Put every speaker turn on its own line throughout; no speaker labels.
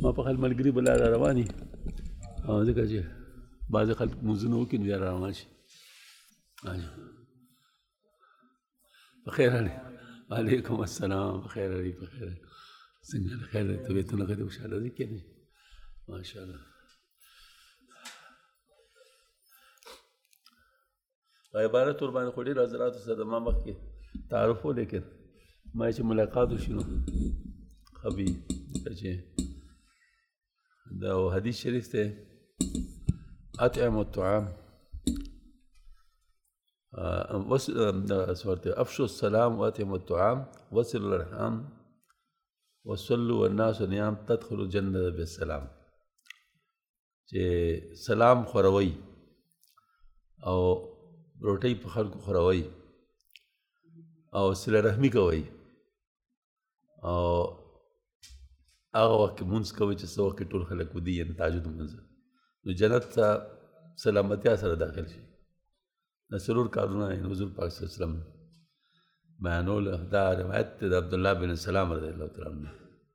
ما په خپل ملګري به لاره روان وي او ځکه چې بعضې خلک لمونځونه وکړي نو بیا را روان شي. په خیر علي. وعلیکم السلام. په خیر علي. په خیر څنګه د خیر طبیعتونه ښه دي؟ خوشحاله دي که نه؟ ماشاءالله. په عبارت ورباندې خو ډېرو حضراتو سره د ما مخکې تعارف و، لیکن ما چې ملاقات وشي نو ښه وي. چې دا حدیث شریف دی اطعم الطعام افشوا السلام واطعموا الطعام وصلوا الارحام وصلوا والناس نیام تدخلوا الجنة بالسلام. چې سلام خوروئ او روټۍ په خلکو خوروئ او صله رحمي کوئ او هغه وخت کې مونځ کوئ چې څه وخت کې ټول خلک ودي، یعنې تهجد لمونځ، نو جنت ته سلامتیا سره داخل شي. دا څلور کارونه حضور پاک صلی الله علیه وسلم بیانول. دا روایت دی د عبدالله بن سلام رضی الله تعالی عنه.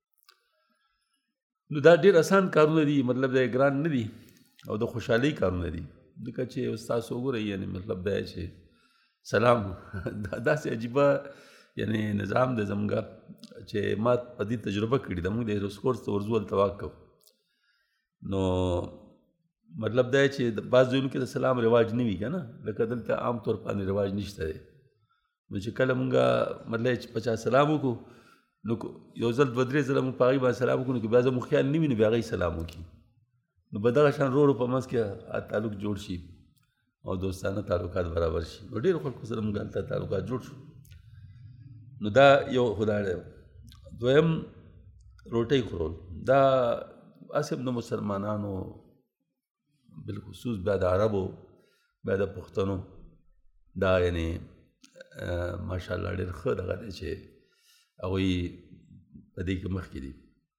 نو دا ډېر اسان کارونه دي، مطلب دا ګران نه دي او د خوشحالۍ کارونه دي. ځکه چې تاسو وګورئ، یعنې مطلب دا چې سلام داسې عجیبه یعنې نظام دی زموږ چې ما په دې تجربه کړې ده. موږ د ایروس کورس ته ورځو هلته واک کوو، نو مطلب دا چې بعض ځایونو کې د سلام رواج نه وي که نه، لکه دلته عام طور باندې رواج نشته دی. نو چې کله مونږ مطلب چې په چا سلام وکړو نو یو ځل دوه درې ځله مونږ په هغې باندې سلام وکړو، نو که بیا زموږ خیال نه وي نو بیا هغوی سلام وکړي، نو به دغه شان ورو په منځ کې تعلق جوړ شي او دوستانه تعلقات برابر شي. نو ډېرو خلکو سره مونږ هلته تعلقات جوړ شو. نو دا یو خدا دی. دویم روټۍ خورول، دا هسې د مسلمانانو بالخصوص بیا د عربو بیا د پښتنو دا یعنې ماشاءالله ډېر ښه دغه دی چې هغوی په دې کې مخکې دي.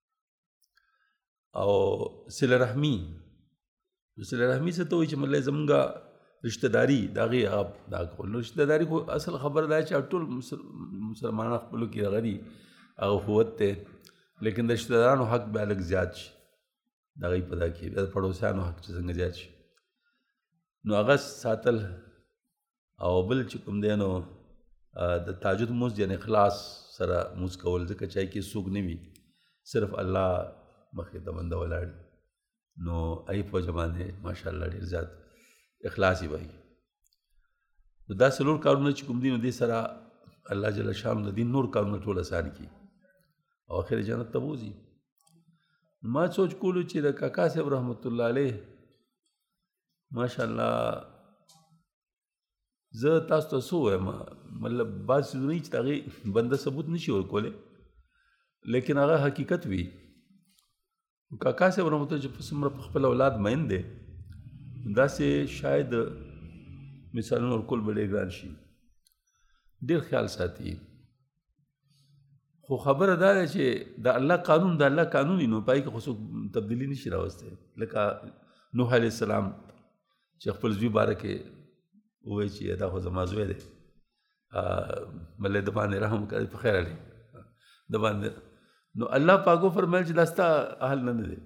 او صله رحمي، صله رحمي څه ته وایي چې مطلب زمونږ رشته داري د هغې هغه دا کول. نو رشته داري خو اصل خبره دا چې ټول مسلمانان خپلو کې هغه دي، هغه قوت دی، لیکن د رشته دارانو حق بیا لږ زیات شي د هغوی په دا کې، بیا د پړوسیانو حق چې څنګه زیات شي نو هغه ساتل. او بل چې کوم دی نو د تهجد لمونځ یعنې اخلاص سره لمونځ کول، ځکه چې هغې کې څوک نه وي، صرف الله مخې ته بنده ولاړ نو هغې په وجه باندې ماشاءالله ډېر زیات اخلاص یې وایي. نو دا څلور کارونه چې کوم دي نو دې سره الله جل شانه د دین نور کارونه ټول اسان کړي او اخر جنت ته بوځي. ما سوچ کولو چې د کاکا صاحب رحمت الله علیه ماشاءالله زه تاسو ته څه ووایم، مطلب بعض څیزونه دي چې د هغې بنده ثبوت نشي ورکولی، لیکن هغه حقیقت وي. کاکا صاحب رحمت الله چې په څومره په خپل اولاد مین دی، داسې شاید مثالونه ورکول به ډېر ګران شي. ډېر خیال ساتي، خو خبره دا ده چې د الله قانون د الله قانون وي، نو په هغې کې خو څوک تبدیلي نشي راوستی. لکه نوح علیه السلام چې خپل زوی باره کې ووایي چې دا خو زما زوی دی، مطلب د باندې رحم وکړئ په خیر علی د باندې، نو الله پاک وفرمیل چې دا ستا اهل نه دی،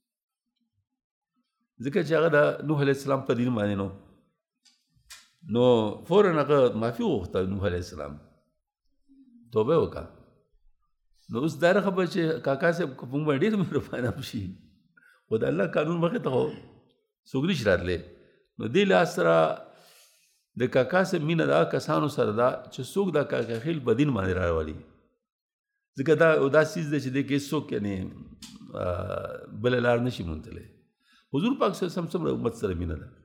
ځکه چې هغه د نوح علیه السلام په دین باندې نو فوراً هغه معافي وغوښته. نوح علیه السلام توبه وکړه. نو اوس دا خبره چې کاکا صاحب که په موږ باندې ډېر مهربانه شي، خو د الله قانون مخې ته خو څوک نشي راتلی. نو دې لحاظ سره د کاکا صاحب مینه د هغه کسانو سره ده چې څوک دا کاکا خیل په دین باندې راولي، ځکه دا څیز دی چې دې کې څوک یعنې بله لار نشي موندلی. حضور پاک صلی الله علیه وسلم څومره امت سره مینه ده.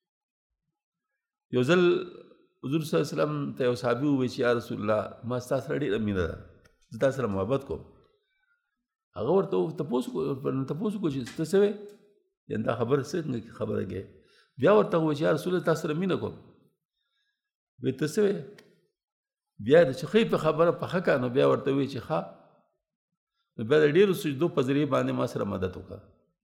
یو ځل حضور صلی الله علیه وسلم ته یو صحابي ووایي چې یا رسول الله ما ستا سره ډېره مینه ده، زه تا سره محبت کوم. هغه ورته تپوس وکړو چې ته څه وې، یعنې دا خبره څنګه خبره کې، بیا ورته ووایي چې یا رسول الله تا سره مینه کوم. وایي ته څه وې، بیا چې ښه په خبره پخه کړه، نو بیا ورته ووایي چې ښه، نو بیا د ډېرو سجدو په ذریعې باندې ما سره مدد وکړه،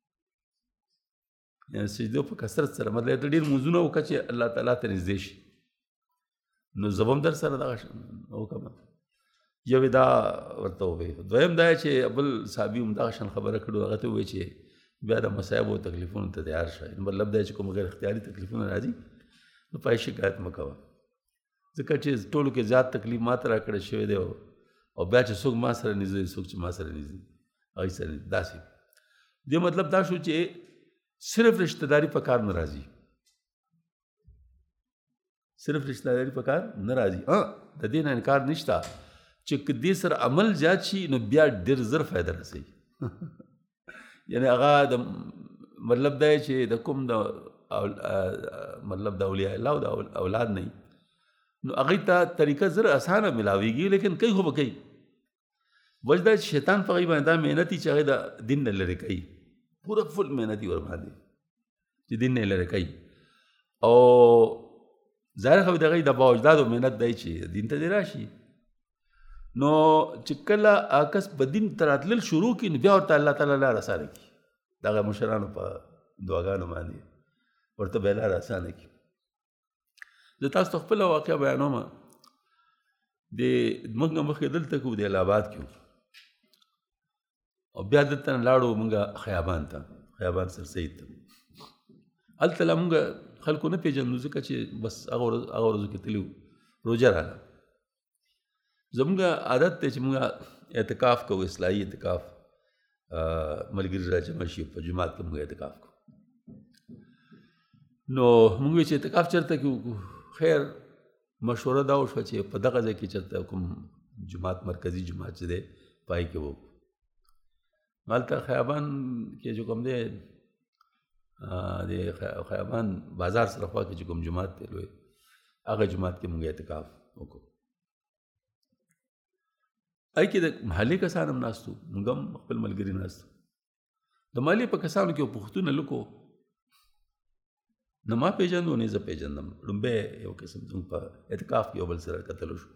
یعنې سجدو په کثرت سره، مطلب ته ډېر لمونځونه وکړه چې الله تعالی ته نږدې شي، نو زه به هم در سره دغه وکړم. یو دا ورته ووایي. دویم دا چې بل صحابي هم دغه شان خبره کړې، هغه ته ووایي چې بیا د مصایبو او تکلیفونو ته تیار شه. مطلب دا چې کوم غیر اختیاري تکلیفونه راځي نو پای شکایت مه کوه، ځکه چې ټولو کې زیات تکلیف ما ته راکړی شوی دی او بیا چې څوک ما سره نږدې څوک چې ما سره نږدې هغوی سره داسې. دې مطلب دا شو چې صرف رشته داري په کار نه راځي، صرف رشته داري په کار نه راځي. د دې نه انکار نشته چې که دې سره عمل زیات شي نو بیا ډېر زر فایده رسوي. یعنی هغه د مطلب دا چې د کوم د مطلب د اولیاء الله او د اولاد نه نو هغوی ته طریقه زر اسانه ملاویږي، لیکن کوي خو به کوي. وجه دا چې شیطان په هغوی باندې دا محنت چې هغوی د دین نه لرې کوي، پوره فل محنت یې ورباندې چې دین نه لرې کوي. او ظاهر خو د هغوی د باوجدادو محنت دی چې دین ته دې راشي. نو چې کله کس په دین ته راتلل شروع کړي نو بیا ورته الله تعالی لاره اسانه کړي، دغه مشرانو په دعاګانو باندې ورته بیا لاره اسانه کړي. زه تاسو ته خپله واقعه بیانوم. موږ مخکې دلته کې د الهاباد کې او بیا دلته نه لاړو موږ خیابان ته، خیابان سرسید ته. هلته لا موږ خلکو نه پېژندو ځکه چې بس هغه ورځو کې تللي وو، روژه راغله. زموږ عادت دی چې موږ اعتکاف کوو، اصلاحي اعتکاف، ملګري راجمع شي په جومات کې موږ اعتکاف کوو. نو موږ وایو چې اعتکاف چېرته کوو؟ خیر مشوره دا وشوه چې په دغه ځای کې چېرته کوم جومات، مرکزي جومات چې دی پای کې وکړو. هلته خیابان کې چې کوم دی د خیابان بازار سره خوا کې چې کوم جومات دی لوی، هغه جومات کې موږ اعتکاف وکړو. هغې کې د محلې کسان هم ناست وو، موږ هم خپل ملګري ناست وو. د محلې په کسانو کې پوښتنه لکو نه ما پېژندو نه زه پېژندم. لومبی یو قسم زموږ په اعتکاف کې یو بل سره کتلو شو.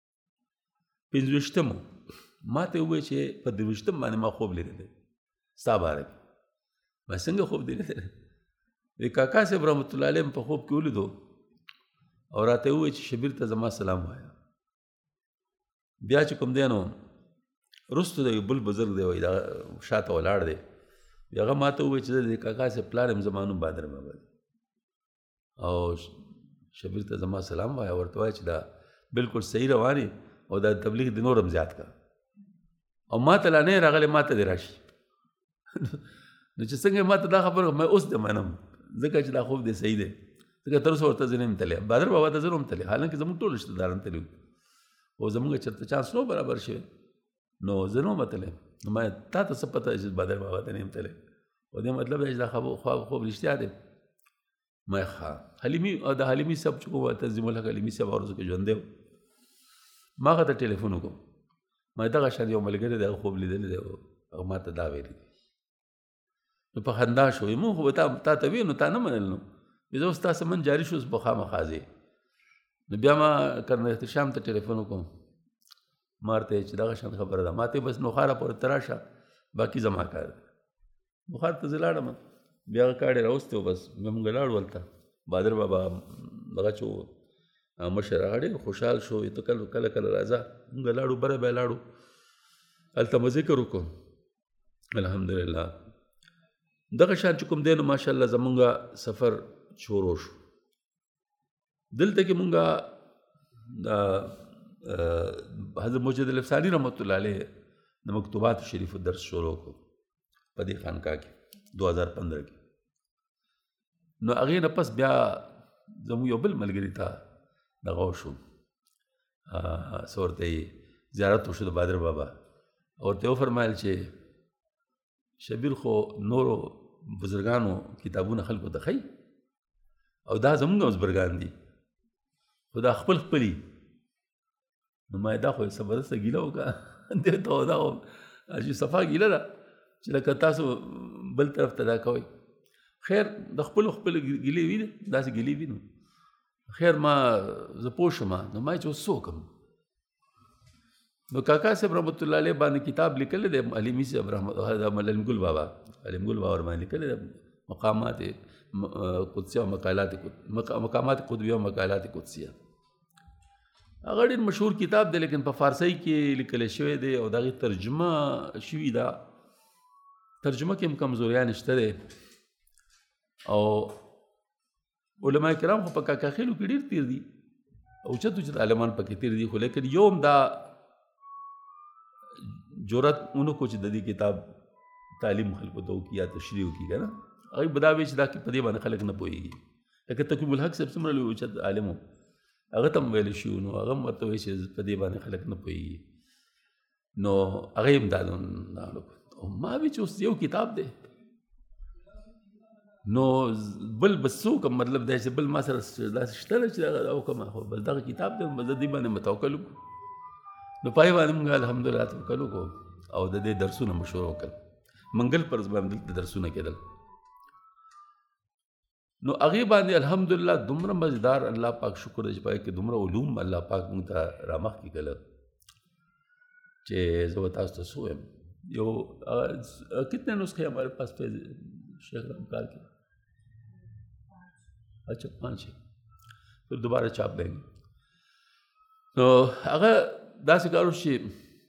25 ما ته ووایي چې په 23 باندې ما خوب لیدلی ستا باره کې. ما څنګه خوب دی لیدلی؟ وایي کاکا صاحب رحمت الله علیه په خوب کې ولیدو او راته ووایي چې شبیر ته زما سلام وایه. بیا چې کوم دی نو وروستو د یو بل بزرګ دی وایي دا شاته ولاړ دی، هغه ما ته ووایي چې د کاکا صاحب پلار یم، زما نوم بادر بابا دی او شبیر ته زما سلام وایه. ورته وایه چې دا بلکل صحیح روانې او دا تبلیغ د نور هم زیات کا او ما ته لا نه راغلی، ما ته دې راشي. نو چې څنګه ما ته دا خبره مې اوس دې منم ځکه چې دا خوب دې صحیح دی، ځکه تر اوسه ورته زه نه یم تللی. بادر بابا ته زه نه وم تللی، حالانکه زموږ ټول رشته داران تللي وو او زموږ چېرته چانس نو برابر شوی نو زه نه وم تللی. نو ما تا ته څه پته چې بادر بابا ته نه یم تللی؟ او دې مطلب دی چې دا خوب رښتیا دی. ما ښه حلیمي او د حلیمي صاحب چې کوم تنظیم الحق حلیمي صاحب هغه ورځو کې ژوندی و، ما هغه ته ټلیفون وکړو، ما دغه شان یو ملګری دی هغه خوب لیدلی دی او ما ته دا ویلي دي. نو په خندا شو، مونږ خو به تا ته ویل نو تا نه منل. نو زه اوس تا سمن جاري شو، اوس به خامخا ځې. نو بیا ما کرن احتشام ته ټلیفون وکړم، ما ورته چې دغه شان خبره ده. ما ته بس نوخاره پورې ته راشه، باقي زما کار دی. بخار ته زه لاړم، بیا هغه کاڼې راوستې و، بس موږ لاړو هلته. بادر بابا دغه چې مشر هغه ډېر خوشحال شو، ته کله کله راځه. موږ لاړو، بره بیا لاړو، هلته مې ذکر وکړو. الحمدلله دغه شان چې کوم دی نو ماشاءالله زمونږ سفر شروع شو. دلته کې مونږ حضرت موجد الافساني رحمت الله علیه د مکتوبات شریف درس شروع کړو په دې خانقاه کې 2015 کې. نو هغې نه پس بیا زموږ یو بل ملګري ته دغه وشو، څه ورته یې زیارت وشو د بادر بابا. ورته وفرمایل چې شبیر خو نورو بزرګانو کتابونه خلکو ته ښیي او دا زموږ بزرګان دي، خو دا خپل خپلي. نو ما دا خو صبر سره ګیله وکړه، دې ته دا خو عجیب صفا ګیله ده چې لکه تاسو بل طرف ته دا کوئ. خیر د خپلو ګیلې وي، داسې ګیلې وي. نو خیر ما زه پوه شوم، نو ما چې اوس څه وکړم؟ نو کاکا صاحب رحمت الله علیه باندې کتاب لیکلی دی، حلیمي صاحب علیم ګل بابا ورباندې لیکلی دی، مقامات قدسیه او مقامات قطبیه او مقالات قدسیه. هغه ډېر مشهور کتاب دی لیکن په فارسی کې لیکل شوی دی او د هغې ترجمه شوي ده. ترجمه کې هم کمزوریان شته دی او علما کرام خو په کاکاخیلو کې ډېر تیر دي او اوچت عالمان پکې تیر دي، خو لیکن یو هم دا جرأت ونکړو چې د دې کتاب تعلیم خلکو ته وکړي یا تشریح وکړي که نه. هغوی به دا وایي چې دا په دې باندې خلک نه پوهېږي. لکه تقویم الحق صاحب څومره لوی اوچت عالم و، هغه ته هم ویلی شوي نو هغه هم ورته وایي چې په دې باندې خلک نه پوهېږي. نو هغه یې هم دا ما وی چې اوس یو کتاب دی نو بل به څوک مطلب دی چې بل ما سره داسې شته نه چې دغه وکړم، خو بل دغه کتاب دی بس د دې باندې متوکل وکړو. نو پای باندې موږ الحمدلله توکل وکړو او د دې درسونه مو شروع کړل. منګل پر ورځ باندې دلته درسونه کېدل. نو هغې باندې الحمدلله دومره مزیدار الله پاک شکر دی چې پای کې دومره علوم الله پاک موږ ته رامخکې کړل چې زه به تاسو ته څه ووایم. یو کتنے نسخے ہمارے پاس پہ شیخ رحمکار کے؟ اچھا 5 ہے، پھر دوبارہ چاپ دیں گے. نو هغه داسې کار وشو چې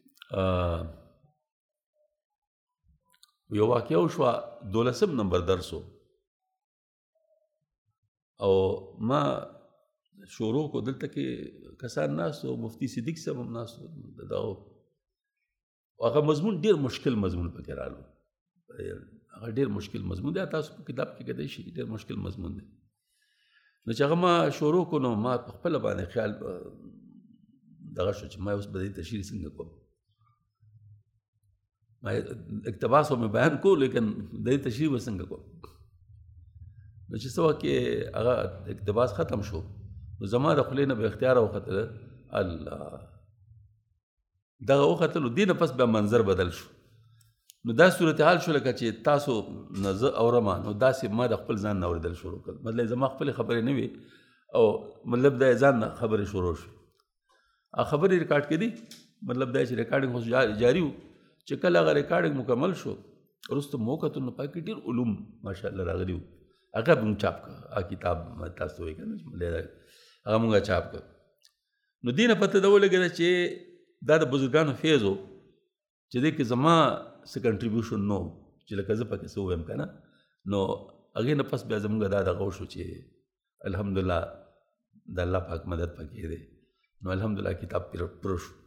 یو واقعه وشوه 12 نمبر درس و او ما شروع کو دلته کې کسان ناست و، مفتی صدیق صاحب هم ناست و. هغه مضمون ډېر مشکل مضمون پکې رالو، هغه ډېر مشکل مضمون دی، تاسو په کتاب کې کیدای شي ډېر مشکل مضمون دی. نو چې هغه ما شروع کړو نو ما په خپله باندې خیال دغه شو چې ما اوس به دې تشریح څنګه کوم. ما اقتباس خو مې بیان کړو لیکن د دې تشریح به څنګه کوم. نو چې څه وخت کې هغه اقتباس ختم شو نو زما د خولې نه به اختیاره وختله الله دغه وختلو دې نه پس بیا منظر بدل شو. نو دا صورتحال شو لکه چې تاسو نه زه اورم نو داسې ما د خپل ځان نه اورېدل شروع کړل. مطلب زما خپلې خبرې نه وي او مطلب دا ځان نه خبرې شروع شو. هغه خبرې ریکارډ کړي، مطلب دا چې ریکارډنګ خو جاري و. چې کله هغه ریکارډنګ مکمل شو وروسته مو وکتل نو پای کې ډېر علوم ماشاءالله راغلي وو. هغه به موږ چاپ کړه، هغه کتاب تاسو وایي که نه هغه موږ چاپ کړه. نو دې نه پته ده ولګېده چې دا د بزرګانو فیض و چې دې کې زما څه کنټریبیوشن نو چې لکه زه پکې څه ووایم که نه. نو هغې نه پس بیا زموږ دا دغه وشو چې الحمدلله د الله پاک مدد پکې دی. نو الحمدلله کتاب پوره شو.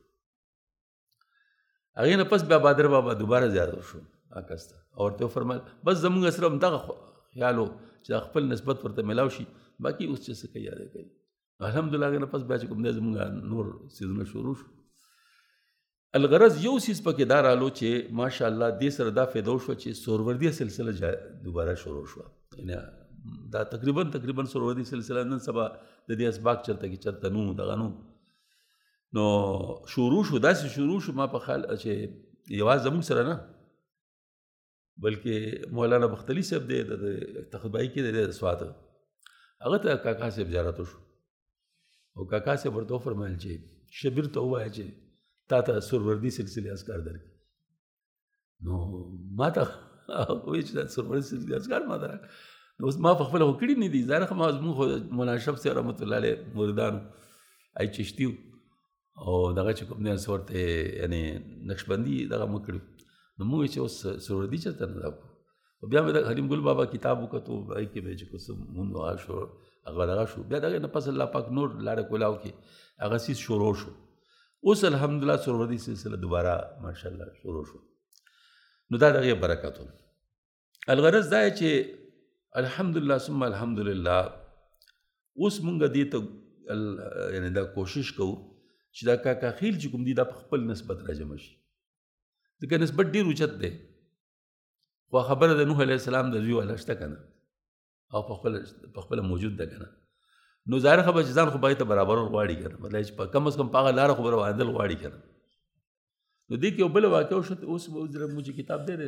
هغې نه پس بیا بادر بابا دوباره زیاده شو عکس ته او ورته وفرمیل بس زموږ سره هم دغه خیال و چې خپل نسبت ورته میلاو شي، باقي اوس چې څه کوي یاد کوي. الحمدلله هغې نه پس بیا چې کوم دی زموږ نور څیزونه شروع شو. الغرض یو څیز پکې دا رالو چې ماشاءالله دې سره دا فایده وشوه چې سوروردیه سلسله دوباره شروع شوه. یعنې دا تقریبا سوروردي سلسله نن سبا د دې اسباق چرته نو دغه نو نو شروع شو، داسې شروع شو ما په خیال چې یوازې زموږ سره نه بلکې مولانا بختلي صاحب دی د تخبایي کې دی د سوات، هغه ته کاکا صاحب زیارت وشو او کاکا صاحب ورته وفرمیل چې شبیر ته ووایه چې تا ته سروردي سلسلې اذکار درکړي. نو ما ته وایي چې دا سروردي سلسلې اذکار ما ته راکړه. نو اوس ما په خپله خو کړي نه دي، ظاهره خو زموږ خو مولانا شرف صاحب رحمت الله علیه مریدانو ای چشتي و او دغه چې کوم دی څه ورته یعنې نقشبندي دغه مو کړي. نو موږ چې اوس سروردي چېرته نه دا کړو. بیا مې د حلیم ګل بابا کتاب وکتو، هغې کې مې چې کوم مونږ هغه شو هغه دغه شو. بیا دغې نه پس الله پاک نور لاره کولاو کې هغه څیز شروع شو. اوس الحمدلله سروردي سلسله دوباره ماشاءالله شروع شو. نو دا دغې برکت و. الغرض دا چې الحمدلله ثم الحمدلله اوس مونږ دې ته یعنې دا کوشش کوو چې دا کاکا خیل چې کوم دي دا په خپل نسبت راجمع شي، ځکه نسبت ډېر اوچت دی. خو خبره د نوح علیه السلام د زوی والا شته که نه او په خپله موجود ده که نه. نو ظاهره خبره چې ځان خو باید ته برابرول غواړي که نه، مطلب چې کم از کم په هغه لاره خو به روانېدل غواړي که نه. نو دې کې یو بله واقعه وشوه، اوس مو چې کتاب دی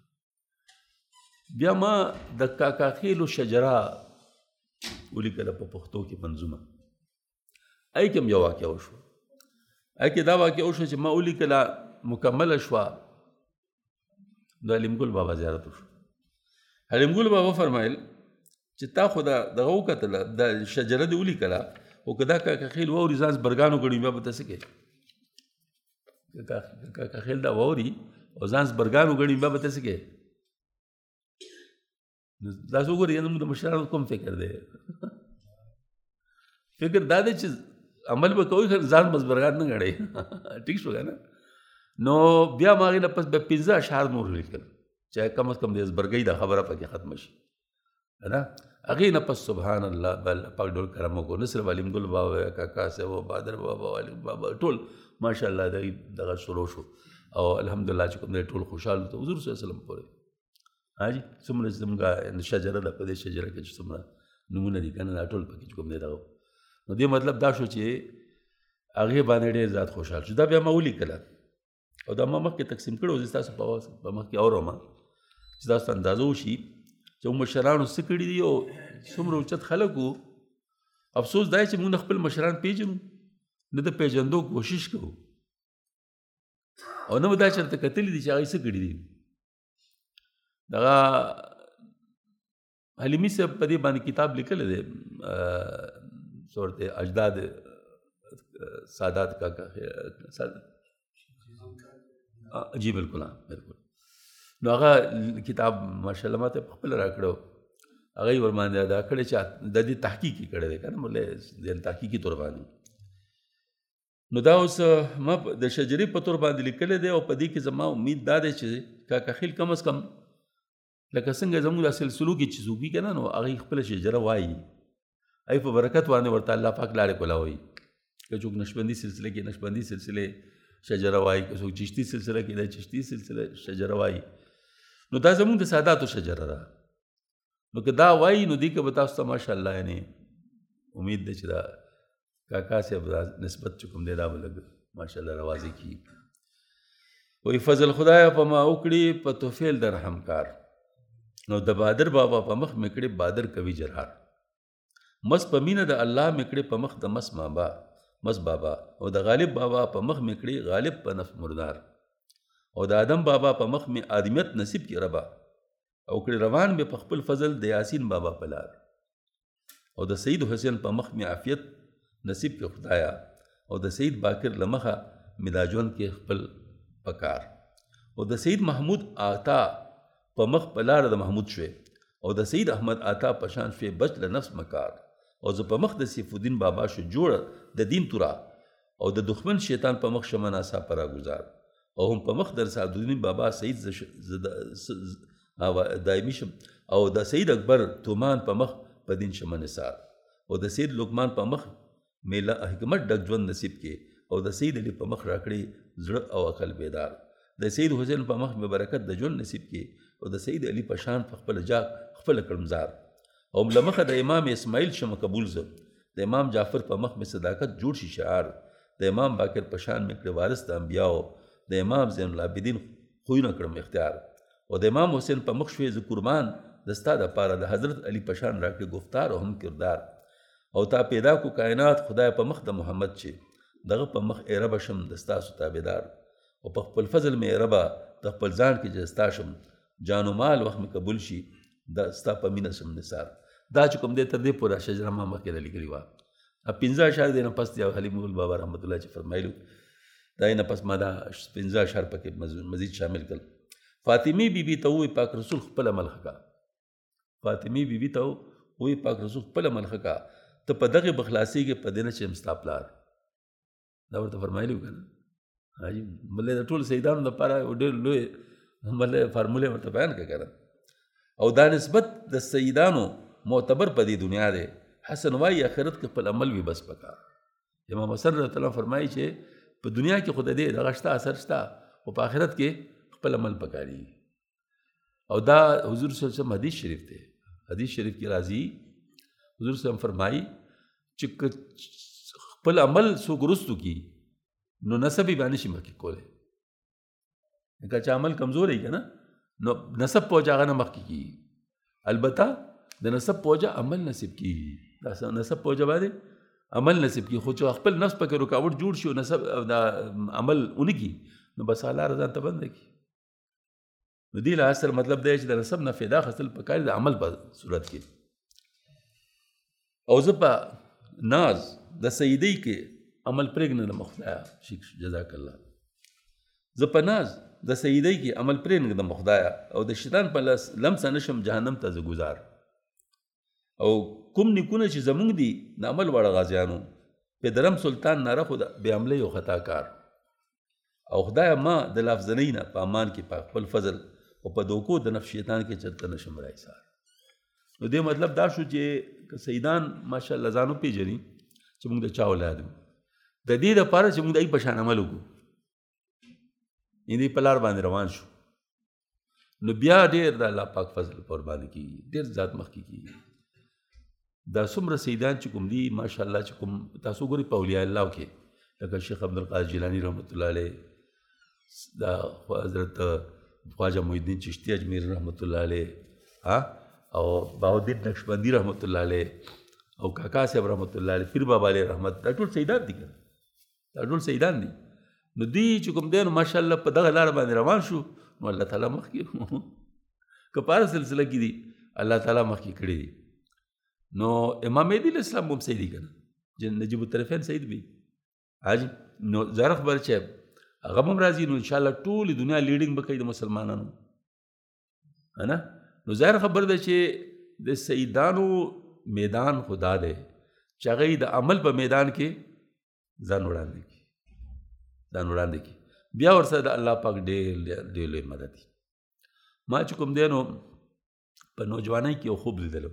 بیا ما د کاکا خیلو شجره ولیکله په پښتو کې منظومه. هغې کې هم یو واقعه وشوه. هغې کې دا واقعه وشوه چې ما ولیکله مکمله شوه د حلیم ګل بابا زیارت وشو. حلیم ګل بابا فرمایل چې تا خو دغه وکتله د شجره دې ولیکله خو که دا کاکا خیل واوري ځان زبرګانو ګڼي بیا به ته څه کوې کاکا خیل دا واوري او ځان زبرګانو ګڼي بیا به ته څه کوې دا څه وګورئ زموږ د مشرانو کوم فکر دی فکر دا دی چې عمل به کوئ ځان به زبرګان نه ګڼئ ټیک شو که نه نو بیا ما هغې نه پس بیا 15 اشعار نور ولیکل چې کم از کم د زبرګۍ دا خبره پکې ختمه شي که نه هغې نه پس سبحان الله الله پاک ډول کرم وکړو نه صرف علیم ګل بابا کاکا صاحب و بادر بابا علیم بابا ټول ماشاءالله دغه شروع شو او الحمدلله چې کوم دی ټول خوشحال ته حضور صلی الله علیه وسلم پورې حاجي څومره چې زموږ شجره ده په دې شجره کې چې څومره نومونه دي که نه دا ټول پکې چې کوم دی دغه نو دې مطلب دا شو چې هغې باندې ډېر زیات خوشحال شو دا بیا ما ولیکله او دا ما مخکې تقسیم کړی و زه ستاسو په مخکې اورم چې تاسو ته اندازه وشي چې موږ مشرانو څه کړي دي او څومره اوچت خلک وو افسوس دا چې موږ خپل مشران پیژنو نه د پیژندو کوشش کوو او نه به دا چېرته کتلي دي چې هغوی څه کړي دي دغه حلیمي صاحب په دې باندې کتاب لیکلی دی څه ورته اجداد سادات کاکا جی بالکل بالکل نو هغه کتاب ماشاءالله ماته خپله راکړی و هغه یې ورباندې ادا کړی چې د دې تحقیق یې کړی دی که نه مطلب تحقیقي طور باندې نو دا اوس ما د شجرې په طور باندې لیکلی دی او په دې کې زما امید دا دی چې کاکا خیل کم از کم لکه څنګه زموږ دا سلسلو کې چې څوک وي که نه نو هغوی خپله شجره وایي هغوی په برکت باندې ورته الله پاک لارې کولاوي که څوک نشبندي سلسله کې نشبندي سلسلې شجره وایي که څوک چشتي سلسله کې د چشتي سلسله شجره وایي نو دا زموږ د ساداتو شجره ده نو که دا وایي نو دې که به تاسو ته ماشاءالله یعنې امید ده چې دا کاکا صاحب دا نسبت چې کوم دی دا به لږ ماشاءالله روازي کړي وایي فضل خدایه په ما وکړي په توفیل د رحمکار نو د بادر بابا په مخ مې کړې بادر کوي جرهار مس په مینه د الله مې کړې په مخ د مس بابا او د غالب بابا په مخ مې کړې غالب په نفس مردار او د آدم بابا په مخ مې آدمیت نصیب کې ربا او کړې روان مې په خپل فضل د یاسین بابا په لار او د سید حسین په مخ مې عافیت نصیب کې خدایا او د سید باکر له مخه مې دا ژوند کې خپل پکار او د سید محمود آتا په مخ په لاره د محمود شوې او د سید احمد آتا په شان شوې بچ له نفس مکار او زه په مخ د سیف الدین بابا شو جوړه د دین تورا او د دښمن شیطان په مخ شمه ناڅاپه پرا گزار او هم په مخ د سعدالدین بابا سید دایمي شم او د سید اکبر تومان په مخ په دین شمه نثار او د سید لقمان په مخ میله حکمت ډک ژوند نصیب کې او د سید علی په مخ راکړي زړه او عقل بیدار د سید حسین په مخ مې برکت د ژوند نصیب کې او د سید علی په شان په خپل جا خپل کړمزار او له مخه د امام اسماعیل شمه قبول زه د امام جعفر په مخ مې صداقت جوړ شي شعار د امام باکر په شان مې کړې وارث د انبیاو د امام زین العابدین خویونه کړم اختیار او د امام حسین په مخ شوې زه قربان د ستا دپاره د حضرت علی په شان راکړې گفتار او هم کردار او تا پیدا کو کائنات خدای په مخ د محمد چې دغه په مخ ای ربه شم د ستاسو تابعدار او په خپل فضل مې ای ربه د خپل ځان کې چې ستا شم جان و مال وخت مې قبول شي د ستا په مینه شم نثار دا چې کوم دی تر دې پورې شجره ما مخکې رالیکلي وه 15 اشعار دی نه پس دی حلیم ګل بابا رحمت الله چې فرمایلو دا یې نه پس ما دا 15 اشعار پکې مزید شامل کړل فاطمي بیبي ته ووایي پاک رسول خپل عمل ښه کا فاطمي بیبي ته ووایي پاک رسول خپل عمل ښه کا ته په دغې به خلاصېږې په دې نه چې یم ستا پلار دا ورته فرمایلي وو که نه حاجي مطلب د ټولو سیدانو دپاره ډېر لوی مطلب فارمولې ورته بیان کړه که نه او دا نسبت د سیدانو معتبر په دې دنیا دی حسن وایي آخرت کې خپل عمل وي بس پکار امام حسن رضی الله فرمایي چې په دنیا کې خو د دې دغه شته اثر شته او په آخرت کې خپل عمل پکاري او دا حضور صلی الله علیه وسلم حدیث شریف دی حدیث شریف کې راځي حضور صلی الله علیه وسلم فرمایي چې خپل عمل څوک وروستو کي نو نسب یې باندې شي مخکې کولی که چې عمل کمزوری که نه نو نسب پوجا هغه نه مخکې کېږي البته د نسب پوجا عمل نصیب کېږي دا نسب پوجا باندې عمل نصیب کېږي خو چې خپل نفس پکې رکاوټ جوړ شي او نسب دا عمل ونه کړي نو بس لاره ځان ته بنده کړي نو دې له اصل مطلب دی چې د نسب نه فایده اخیستل پکار د عمل په صورت کې او زه په ناز د سیدی کې عمل پرېږنه د مخدایا شیخ جزاک الله زه په ناز د سیدی کې عمل پرېږنه د مخدایا او د شیطان په لمسه نشم جهنم ته زه ګزار او کوم نیکونه چې زمونږ دي د عمل واړه غازیانو پدرم سلطان ناره خو د بې عملۍ او خطا کار او خدایه ما د لافزنۍ نه په امان کې په خپل فضل او په دوکو د نفس شیطان کې چرته نشم راایسار نو دې مطلب دا شو چې که سیدان ماشاءالله ځان وپېژني چې موږ د چا اولاد یو د دې دپاره چې موږ د هغوی په شان عمل وکړو یعنې په لار باندې روان شو نو بیا ډېر د الله پاک فضل په ورباندې کېږي ډېر ذات مخکې کېږي دا څومره سیدان چې کوم دي ماشاءالله چې کوم تاسو ګورئ په اولیاء الله کې لکه شیخ عبدالقادر جیلانی رحمت الله علیه دا حضرت خواجه محی الدین چشتی اجمیر رحمت الله علیه او بهاءالدین نقشبندی رحمت الله علیه او کاکا صاحب رحمت الله علیه پیر بابا علیه رحمت دا ټول سیدان دي که دا ټول سیدان دي نو دوی چې کوم دی نو ماشاءالله په دغه لاره باندې روان شو نو الله تعالی مخکې که په هره سلسله کې دي الله تعالی مخکې کړي دي نو امام مهدي علیه السلام هم صحیح دي که نه نجیب الطرفین صحیح دي حاجي نو ظاهر خبره چې هغه هم راځي نو انشاءالله ټولې دنیا لیډینګ به کوي د مسلمانانو نه نو ظاهر خبره ده چې د سیدانو میدان خدا دی چې هغوی د عمل په میدان کې ځان وړاندې کړي بیا ورسره د الله پاک ډېر لوی مدد دي ما چې کوم دی نو په نوجوانۍ کې یو خوب لیدلی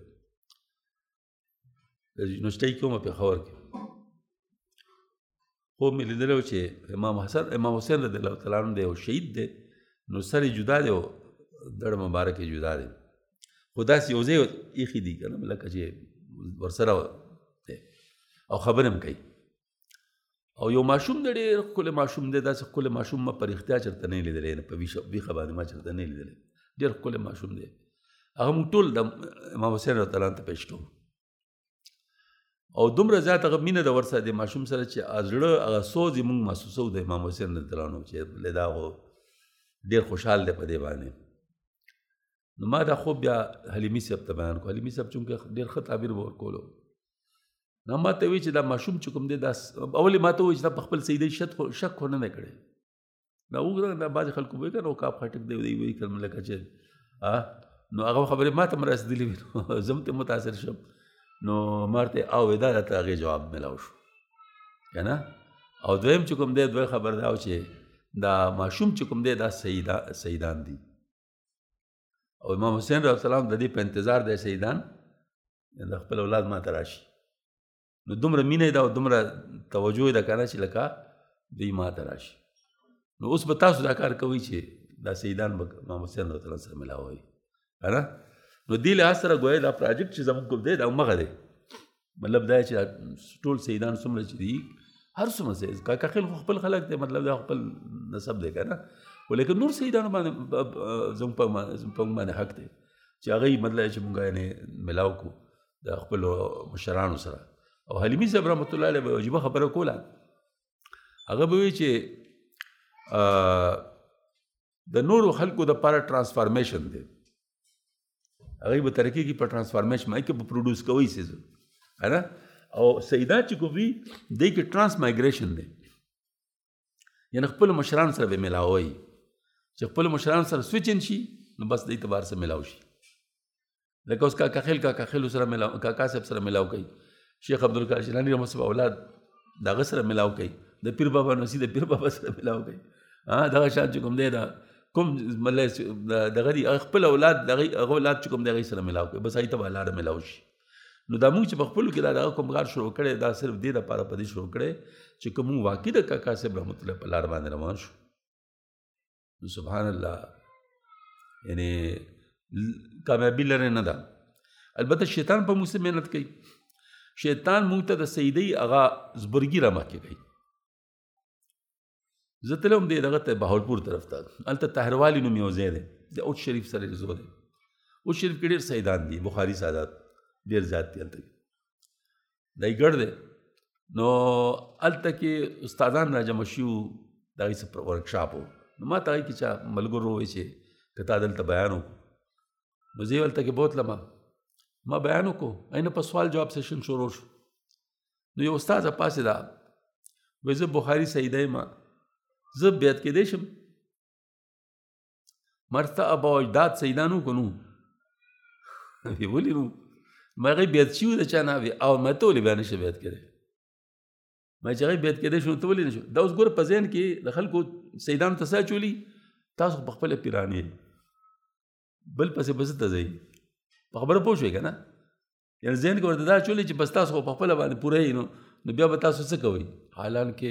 یونیورسټۍ کې وم پېښور کې خوب مې لیدلی و چې امام حسین رضی الله تعالی عنه دی او شهید دی نو سر یې جدا دی او دړ مبارک یې جدا دی خو داسې یو ځای ایښي دي که نه لکه چې ورسره دی او خبرې هم کوي او یو ماشوم دی ډېر ښکلی ماشوم دی داسې ښکلی ماشوم ما په رښتیا چېرته نه لیدلی نه په ویښه باندې ما چېرته نه لیدلی ډېر ښکلی ماشوم دی هغه موږ ټول د امام حسین رضی الله عنه ته پیش کوو او دومره زیات هغه مینه د ورسره د ماشوم سره چې زړه هغه سوز یې موږ محسوسوو د امام حسین رضی الله عنه چې لیدا خو ډېر خوشحال دی په دې باندې نو ما دا خوب بیا حلیمي صاحب ته بیان کړو حلیمي صاحب چونکې ډېر ښه تعبیر به ورکولو نو ما ته وایي چې دا ماشوم چې کوم دی دا اول ما ته وایي چې دا په خپل سیدۍ شک خو نه دی کړی دا وګوره دا بعضې خلکو به وایي که نه عقاب خټک دی دی وایي که لکه چې نو هغه خبرې ما ته هم رسېدلې وي نو زه هم ترې متاثر شم نو ما ورته او دا راته هغې جواب میلاو شو که نه او دویم چې کوم دی دوی خبر دا و چې دا ماشوم چې کوم دی دا سیدان دي او امام حسین رضی الله عنه د دې په انتظار دی سیدان د خپل اولاد ما ته راشي نو دومره مینه ده او دومره توجه ده که نه چې لکه دوی ما ته راشي نو اوس به تاسو دا کار کوئ چې دا سیدان به امام حسین رضی الله عنه سره ملاوئ که نه نو دې لحاظ سره ګویا دا پراجیکټ چې زموږ کوم دی دا همغه دی مطلب دا چې ټول سیدان څومره چې دي هر څومره سید کاکا خیل خو خپل خلک دی مطلب دا خپل نسب دی که نه خو لیکن نور سیدانو باندې زموږ په موږ باندې حق دی چې هغوی مطلب چې موږ یعنې ملاو کړو د خپلو مشرانو سره او حلیمي صاحب رحمت الله علیه به عجیبه خبره کوله هغه به وایي چې د نورو خلکو دپاره ټرانسفارمیشن دی هغوی به ترقي کړي په ټرانسفارمیشن باندې کې به پروډوس کوئ څیز که نه او سیدان چې کوم وي دی کې ټرانس مایګریشن دی یعنې خپلو مشرانو سره به میلاوئ چې خپلو مشرانو سره سویچ ان شي نو بس دی ته بار سره میلاو شي لکه اوس کاکا خیلو سره کاکا صاحب سره میلاو کوي شیخ عبدالقادر جیلانی رحمت صاحب اولاد د هغه سره میلاو کوي د پیر بابا نوسي د پیر بابا سره میلاو کوي دغه شان چې کوم دی دا کوم دغه دي خپل اولاد هغه اولاد چې کوم دی هغوی سره میلاو کوي بس هغوی ته به لاره میلاو شي نو دا موږ چې په خپلو کې دا دغه کوم کار شروع کړی دا صرف دې دپاره په دې شروع کړی چې که موږ واقعي د کاکا صاحب رحمت الله په لار باندې روان شو نو سبحان الله یعنې کامیابي لرې نه ده البته شیطان په موږ څه محنت کوي شیطان موږ ته د سیدۍ هغه زبرګي را مخکې کوي زه تللی وم دغه ته بهاولپور طرف ته هلته طاهروالي نوم یو ځای دی د اوچ شریف سره یې زو دی اوچ شریف کې ډېر سیدان دي بخاري سادات ډېر زیات دي هلته دی ګډ دی نو هلته کې استادان را جمع شوي د هغوی څه ورکشاپ و نو ما ته هغوی کې چا ملګرو ووایي چې که تا دلته بیان وکړو نو زه یې هلته کې بوتلم ما بیان وکړو اینه په سوال جواب سیشن شروع شو نو یو استاده پاسېده وایي زه بخاري سیده یم زه بیعت کېدی شم ما ورته ابا اجداد سیدانو که نو وایي ولې نو ما هغوی بیعت شوي د چا نه وي او ما ته ولې بیا نشه بیعت کېدی ما چې هغوی بیعت کېدی شو ته ولې نه شو دا اوس ګوره په ذهن کې د خلکو سیدانو ته څه اچولي تاسو په خپله پیران یې بل پسې به څه ته ځئ په خبره پوه شوئ که نه یعنې ذهن کې ورته دا اچولي چې بس تاسو خو په خپله باندې پوره یې نو بیا به تاسو څه کوئ حالانکې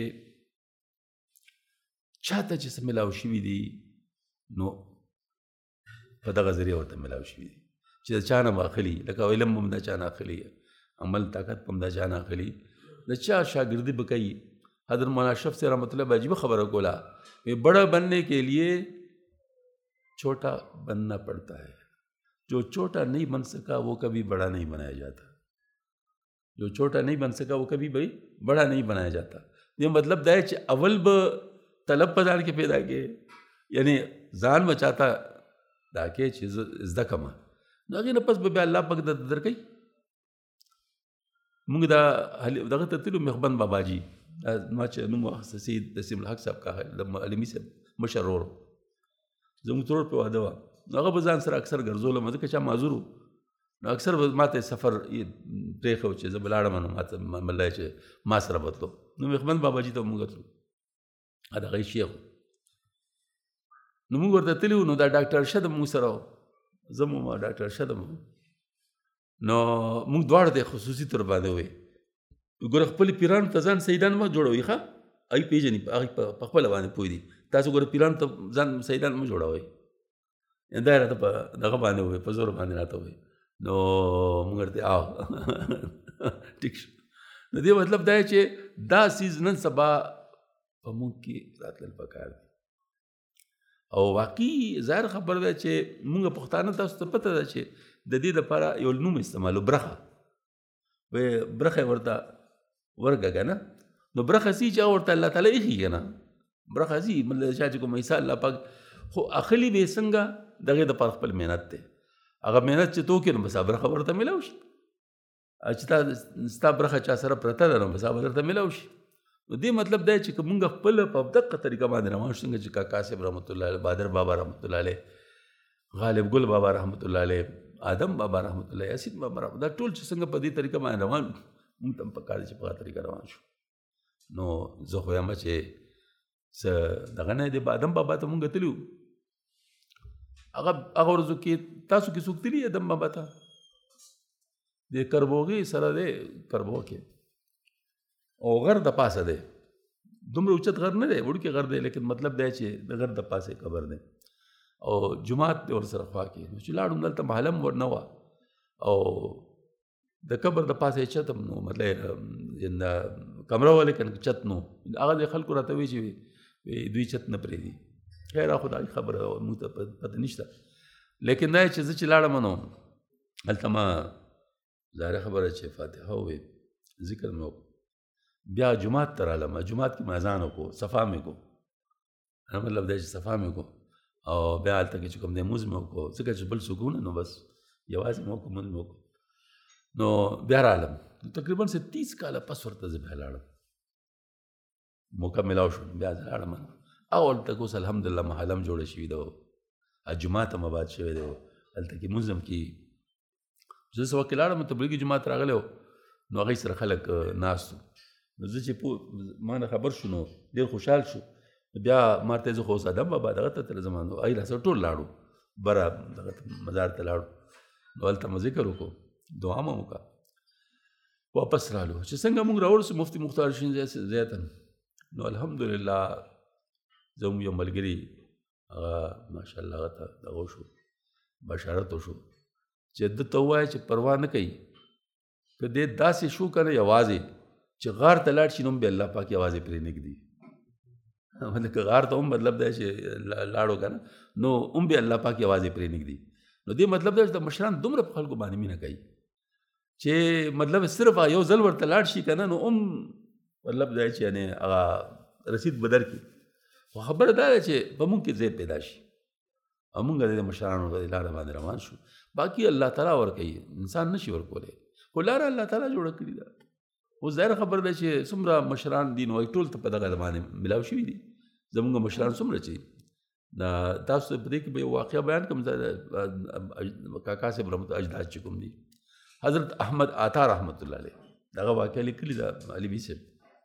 چاته چې څه میلاو شوي دي نو په دغه ذریعه ورته میلاو شوي دي چې د چا نه به اخلي لکه علم هم د چا نه اخلي عمل طاقت هم د چا نه اخلي د چا شاگردی به کوي حضرت مولانا اشرف سے رحمۃ اللہ عجیب خبر کولا یہ بڑا بننے کے لیے چھوٹا بننا پڑتا ہے جو چھوٹا نہیں بن سکا وہ کبھی بڑا نہیں بنایا جاتا جو چھوٹا نہیں بن سکا وہ کبھی بھائی بڑا نہیں بنایا جاتا یہ مطلب دا ہے چې اول به طلب په ځان کې پیدا کې یعنی ځان بچاتا دا کې چې زده کما نو هغې نه پس به بیا الله پاک درته درکوي موږ دا دغه ته تلو مخبن باباجي ما چې نوم واخیسته سید نسیم الحق صاحب کا د علمي صاحب مشر ورور زموږ ترور پې واده وه نو هغه به ځان سره اکثر ګرځولم ځکه چا معذور و نو اکثر به ما ته سفر پرېښو چې زه به لاړم نو ما ته ملی چې ما سره به تلو نو مخبن باباجي ته موږ تلو د هغې شیخ نو موږ ورته تللي وو نو دا ډاکټر ارشد موږ سره و زه مو ډاکټر ارشد م نو موږ دواړه د خصوصي تور باندې وې ګوره خپل پیرانو ته ځان سیدان مه جوړوئ ښه هغوی پېژني هغوی په خپله باندې پوه دي تاسو ګوره پیرانو ته ځان سیدان مه جوړوئ دا یې راته په دغه باندې ووایي په زور باندې راته ووایي نو موږ ورته ټیک شو نو دې مطلب دا دی چې دا څیز نن سبا په موږ کې راتلل پکار دي او واقعي ظاهر خبره ده چې موږ پښتانه تاسو ته پته ده چې د دې دپاره یو نوم استعمالو برخه وایي برخه یې ورته ورکړه که نه نو برخه سي چې هغه ورته الله تعالی ایښي که نه برخه سي مطلب چا چې کوم حصه الله پاک خو اخلي به یې څنګه دغې دپاره خپل محنت دی هغه محنت چې تو کې نو بس برخه ورته میلاو شي چې ستا برخه چا سره پرته ده نو بس هغه درته میلاو شي نو دې مطلب دی چې که مونږ خپله په دقه طریقه باندې روان شو څنګه چې کاکا صاحب رحمت الله علیه بادر بابا رحمت الله علیه غالب ګل بابا رحمت الله علیه آدم بابا رحمت الله یاسین بابا رحمت دا ټول چې څنګه په دې طریقه باندې روان مونږ ته هم پکار دی چې په هغه طریقه روان شو نو زه خو یم چې څه دغه نه دی آدم بابا ته مونږ تللي وو هغه ورځو کې تاسو کې څوک تللي آدم بابا ته د کربوغې سره دی کربوغ کې او غر د پاسه دی دومره اوچت غر نه دی وړوکی غر دی لیکن مطلب دی چې د غر د پاسه قبر دی او جومات دی ورسره خوا کې نو چې لاړم دلته محله هم ور نه وه او د قبر د پاسه یې چت هم نو مطلب کمره وه لیکن چت نو هغه د خلکو راته وایي چې دوی چت نه پرېږدي خیر خو دا خبره موږ ته پته نشته لیکن دا چې زه چې لاړم نو هلته ما ظاهره خبره چې فاتحه ووایي ذکر مې وکړو بیا جماعت ته رالم جماعت کې مې اذان وکړو صفا مې کو مطلب دی چې صفا مې کو او بیا هلته کې چې کوم دی لمونځ مې وکړو ځکه چې بل څوک ونه نو بس یوازې مې وکړو لمونځ مې وکړو نو بیا رالم تقریبا 30 کاله پس ورته زه بیا لاړم موقع میلاو شو بیا زه لاړم او هلته کې اوس الحمدلله محله هم جوړه شوي ده جومات هم آباد شوی دی هلته کې لمونځ هم کېږي زه څه وخت کې لاړم تبلیغي جومات راغلی و نو هغوی سره خلک ناست وو نو زه چې ما نه خبر شو نو ډېر خوشحال شو بیا ما ته زه خو اوس ادم بابا دغه ته تلم نو هغوی راسره ټول لاړو بره دغه مزار ته لاړو نو هلته مو ذکر وکړو دعا مو وکړه واپس رالو چې څنګه موږ راورسو مفتي مختار شین ځای ته نو الحمدلله زموږ یو ملګري هغه ماشاءالله هغه ته دغه وشو بشارت وشو چې ده ته ووایه چې پروا نه کوي که دې داسې شو که نه یوازې چې غار ته لاړ شي نو هم بیا الله پاک یوازې پرې نږدي که غار ته هم مطلب دی چې لاړو که نه نو هم بیا الله پاک یوازې پرې نږدي نو دې مطلب دی چې د مشران دومره په خلکو باندې مینه کوي چې مطلب صرف یو ځل ورته لاړ شي که نه نو هم مطلب دی چې یعنې هغه رسید به درکړي خو خبره دا ده چې په مونږ کې ځای پیدا شي او مونږ د مشرانو په لاره باندې روان شو باقي الله تعالی ورکوي انسان نشي ورکولی خو لاره الله تعالی جوړه کړې ده اوس ظاهره خبره ده چې څومره مشران دي نو ټول ته په دغه باندې ملاو شوي دي زمونږ مشران څومره چې تاسو په دې کې به یو واقعه بیان کوم کاکا صاحب رحمت اجداد چې کوم دي حضرت احمد عطا رحمت الله علیه دغه واقعه لیکلې ده علوي صاحب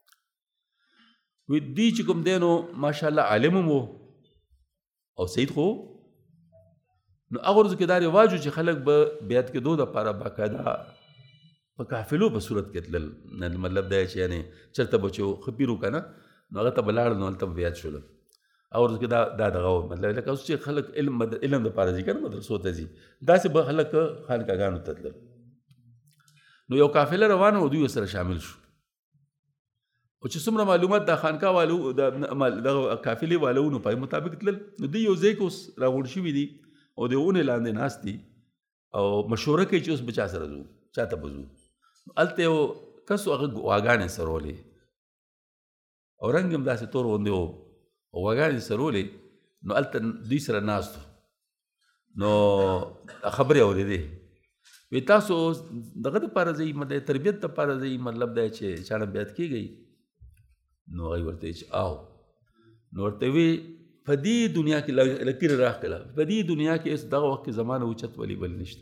وی دی چې کوم دی نو ماشاءالله عالم هم او سید خو نو هغه ورځو کې دا رواج و چې خلک به بیعت کېدو دپاره باقاعده په قافلو په صورت کې تلل مطلب دا چې یعنې چېرته به چې ښه پیر و که نه نو هغه ته به لاړل نو هلته به بیعت شول هغه ورځو کې دا دغه و مطلب لکه اوس چې خلک علم دپاره ځي که نه مدرسو ته ځي داسې به خلک خانقاګانو ته تلل نو یو قافله روانه و دوی ورسره شامل شو او چې څومره معلومات د خانقاه والو د قافلې والو نو په مطابق تلل نو دوی یو ځای کې اوس راغونډ شوي دي او د اونې لاندې ناست دي او مشوره کوي چې اوس به چا سره ځو چا ته به ځو هلته یو کس و هغه غواګانې سرولې او رنګ هم داسې تور غوندې و او غواګانې سرولې نو هلته دوی سره ناست نو خبرې اورېدې وی تاسو دغه دپاره ځئ مطلب تربیت دپاره ځئ مطلب دا چې چا نه بیعت کېږئ نو هغوی ورته چې آو نو ورته وی په دې دنیا کې لکیر راښکله په دې دنیا کې اس دغه وخت کې زمانه اوچت ولی بل نشته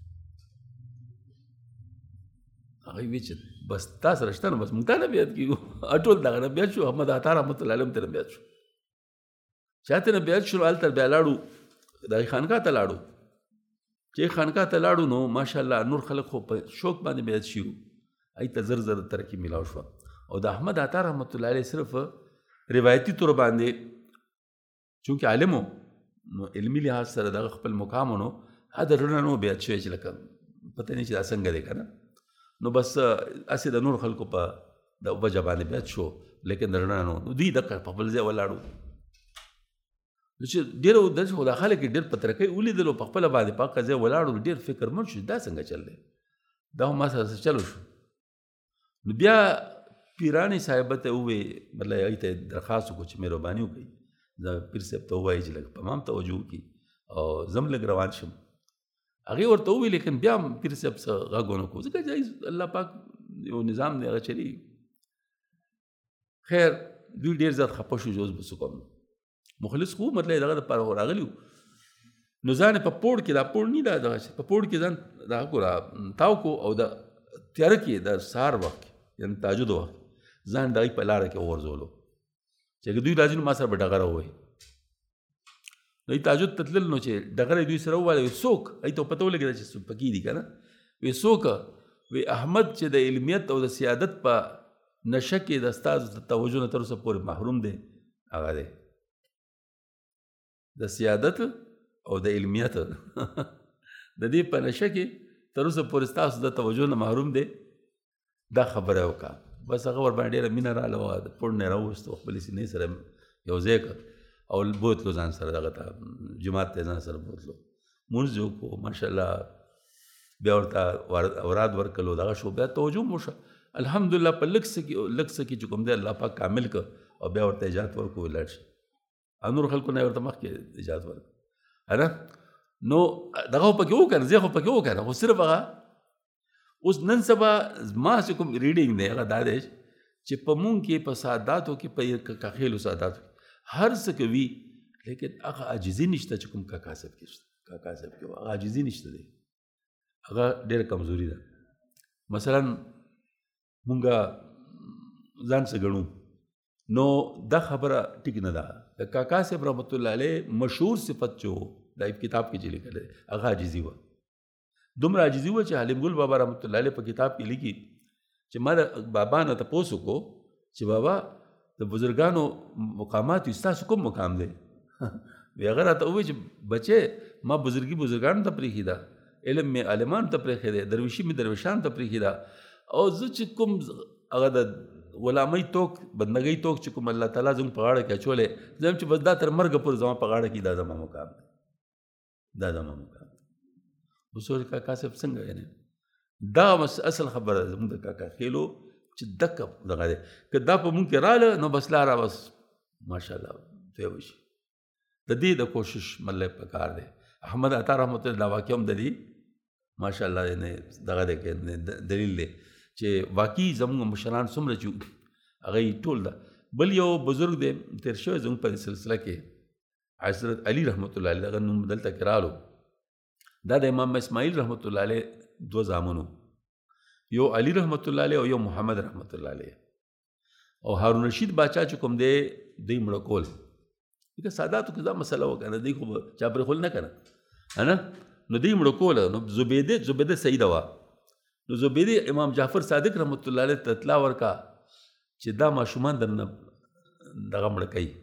هغوی وی چې بس تا سره شته نو بس موږ تا نه بیعت کېږو ټول دغه نه بیعت شو احمد عطا رحمت الله علیه هم ترې بیعت شو چا ته نه بیعت شو هلته بیا لاړو دغې خانقاه ته لاړو چې خانقاه ته لاړو نو ماشاءالله نور خلک خو په شوق باندې بیعت شي وو هغوی ته زر زر ترقي میلاو شوه او د احمد عطا رحمت الله علیه صرف روایتي طور باندې چونکې عالم و نو علمي لحاظ سره دغه خپل مقام و نو هغه د رڼا نو بیعت شوی چې لکه پته نه چې دا څنګه دی که نه نو بس هسې د نور خلکو په د وجه باندې بیعت شو لیکن د رڼا نو دوی دقه په خپل ځای ولاړو نو چې ډېر داسې خو دا خلک یې ډېر په ترقۍ ولیدلو په خپله باندې په هغه ځای ولاړو ډېر فکرمند شو دا څنګه چل دی دا خو ما سره چلو شو نو بیا پیرانې صاحبه ته ووایي مطلب هغوی ته درخواست وکړو چې مهرباني وکړئ زه پیر صاحب ته ووایي چې لږ په ما هم توجه وکړي او زه هم لږ روان شم هغې ورته ووایي لیکن بیا هم پیر صاحب څه غږ ونه کړو ځکه چې الله پاک یو نظام دی هغه چلېږي خیر دوی ډېر زیات خفه شو چې اوس به څه کوم مخلص خو مطلب دغه دپاره خو راغلي وو نو ځان یې په پوړ کې دا پوړ نه دا دغه په پوړ کې ځان دغه کو را تاو کو او د تیاره کې د سهار وخت یعنې تهجد وخت ځان د هغوی په لاره کې وغورځولو چې دوی راځي نو ما سره به ډغره ووایي نو دوی تهجد ته تلل نو چې ډغره دوی سره ووایي وایي څوک هغوی ته پته ولګېده چې پکې دي که نه وایي څوک وایي احمد چې د علمیت او د سیادت په نشه کې د ستاسو د توجه نه تر اوسه پورې محروم دی هغه دی د سیادت او د علمیت د دې په نشه کې تر اوسه پورې ستاسو د توجه نه محروم دی دا خبره وکړه بس هغه ورباندې ډېره مینه راغله وه د پوړ نه یې راوویستو خپلې سینې سره یو ځای کړ او بوتلو ځان سره دغه ته جومات ته ځان سره بوتلو مونځ یې وکړو ماشاءالله بیا ورته اوراد ورکړلو دغه شو بیا توجه هم وشوه الحمدلله په لږ څه کې چې کوم دی الله پاک کامل کړ او بیا ورته اجازت ورکړو ولاړ شي او نور خلکو نه یې ورته مخکې اجازت ورکړو هله نو دغه خو پکې وکړه ځای خو پکې وکړه خو صرف هغه اوس نن سبا ما چې کوم ریډینګ دی هغه دا دی چې په مونږ کې په ساداتو کې په کاخیلو ساداتو هر څه کوي لیکن هغه عاجزي نشته چې کوم کاکا صاحب کې هغه عاجزي نشته دی هغه ډېره کمزوري ده مثلا مونږ ځان څه ګڼو نو دا خبره ټیک نه ده د کاکا صاحب رحمت الله علیه مشهور صفت چې دا کتاب کې چې لیکلی دی هغه عاجزي وه دومره عاجزي وه چې حلیم ګل بابا رحمت الله علیه په کتاب کې لیکي چې ما د بابا نه تپوس وکړو چې بابا د بزرګانو مقامات ستاسو کوم مقام دی وی هغه راته ووایي چې بچې ما بزرګي بزرګانو ته پرېښې ده علم مې عالمانو ته پرېښی دی درویشي مې درویشانو ته پرېښې ده او زه چې کوم هغه د غلامۍ توک بندګۍ توک چې کوم الله تعالی زموږ په غاړه کې اچولی زه یم چې بس دا تر مرګه پورې زما په غاړه کې دا زما مقام دی دا زما مقام دی اوس کاکا صاحب څنګه یعنې دا اصل خبره ده زموږ د کاکا خیلو چې دکه دغه دی که دا په مونږ کې راله نو بس لاره بس ماشاءالله توی وشي د دې د کوشش مطلب پکار دی احمد عطا رحمت الله دا واقع هم د دې ماشاءالله یعنې دغه دی دلیل دی چې واقعي زموږ مشران څومره چې هغه ټول ده. بل یو بزرګ دی تېر شوی زموږ په سلسله کې حضرت علي رحمت الله علیه، دغه نوم دلته کې رالو. دا د امام اسماعیل رحمت الله علیه 2 زامنو، یو علي رحمت الله علیه او یو محمد رحمت الله علیه. او هارون رشید باچا چې کوم دی دوی مړه کول، دغه ساداتو کې دا مسله وکړه، دوی خو چا پرې خول نه کنه نه، نو دوی مړه کوله. نو زبیده سیده وه، نو زبیده امام جعفر صادق رحمت الله علیه ته اطلاع ورکا چې دا ماشومان درنه دغه مړه کوي،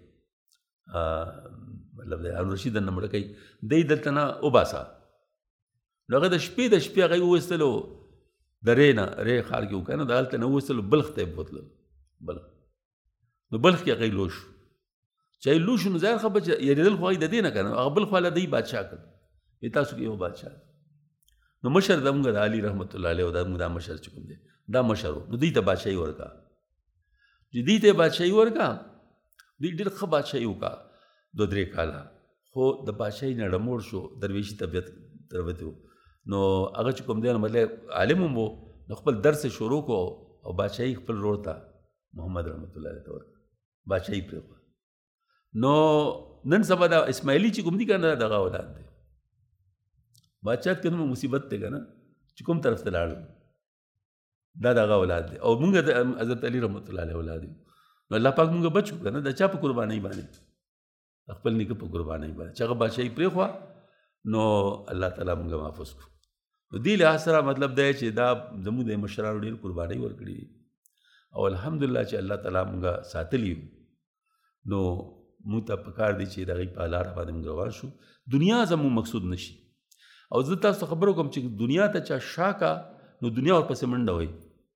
مطلب دی هارون رشید درنه مړه کوي، دی دلته نه وباسه. نو هغه د شپې هغه وویستلو د ری نه، ری ښار کې وکړه، نو د هلته نه وویستلو بلخ ته یې بوتلل. بلخ، نو بلخ کې هغه لوش چې هغه لوش، نو ظاهر خبره چې یېرېدل خو هغه د دې نه که نه، هغه بلخ والا دی بادشاه کړ، وایي تاسو کې یو بادشاه. نو مشر زموږ د علي رحمت الله علیه او دا مشر چې کوم دی دا مشر و، نو دوی ته بادشاهي ورکړه. چې دوی ته بادشاهي ورکړه، دوی ډېر ښه بادشاهي وکړه 2-3 کاله، خو د بادشاهي نه ډموړ شو، درویشي طبیعت و. نو هغه چې کوم دی نو مطلب عالم هم و، نو خپل درس شروع کو او بادشاهي خپل ورور ته محمد رحمت الله علیه ته ورکړه، بادشاهي پرېښوه. نو نن سبا دا اسماعیلي چې کوم دي که نه دغه اولاد دی، بادشاهت کې نو مصیبت دی که نه چې کوم طرف ته لاړل، دا دغه اولاد دی. او مونږ د حضرت علي رحمت الله علیه اولاد یو، نو الله پاک مونږ بچ کړو که نه د چا په قربانۍ باندې، خپل نیکه په قربانۍ باندې چې هغه بادشاهي پرېښوه، نو الله تعالی مونږ محفوظ کړو. نو دې لحاظ سره مطلب دی چې دا زموږ د مشرانو ډېر قربانۍ ورکړي دي، او الحمدلله چې الله تعالی مونږ ساتلي یو. نو مونږ ته پکار دی چې د هغې په لاره باندې مونږ روان شو، دنیا زموږ مقصود نشي. او زه تاسو ته خبره کوم چې دنیا ته چا شا کا، نو دنیا ورپسې منډه وایي،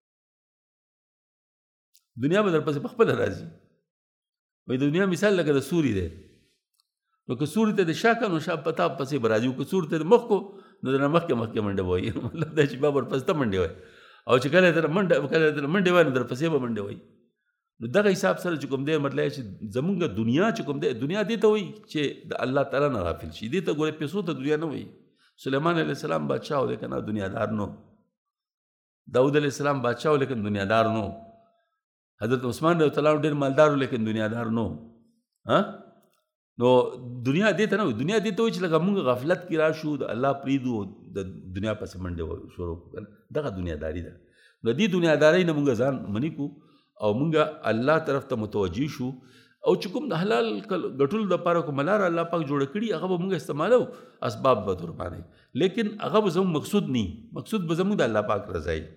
دنیا به درپسې پخپله راځي. وایي د دنیا مثال لکه د سوري دی، نو که سوري ته د شا کا نو شا پتا پسې به راځي، که سوري ته د مخ کو نو د نه مخکې منډه وایي، مطلب دا چې بیا ورپسې ته منډې وایي، او چې کله ته منډې وایي نو درپسې به منډې وایي. نو دغه حساب سره چې کوم دی مطلب چې زمونږ دنیا چې کوم دی، دنیا دې ته وایي چې د الله تعالی نه غافل شي، دې ته ګوره پیسو ته دنیا نه وایي. سلیمان علیه السلام بادشاه و لیکن دنیادار نو، داود علیه السلام بادشاه و لیکن دنیادار نو، حضرت عثمان رضی الله عنه ډېر مالدار و لیکن دنیادار نو. نو دنیا دې ته نه وایي، دنیا دې ته وایي چې لکه موږ غفلت کې راشو، د الله پرېږدو، د دنیا پسې منډې شروع کړو، دغه دنیاداري ده. نو دې دنیادارۍ نه موږ ځان منې کړو او موږ الله طرف ته متوجه شو، او چې کوم د حلال ګټلو دپاره کومه لاره الله پاک جوړه کړي هغه به موږ استعمالو، اسباب به در باندې، لیکن هغه به زموږ مقصود نه، مقصود به زموږ د الله پاک رضا وي.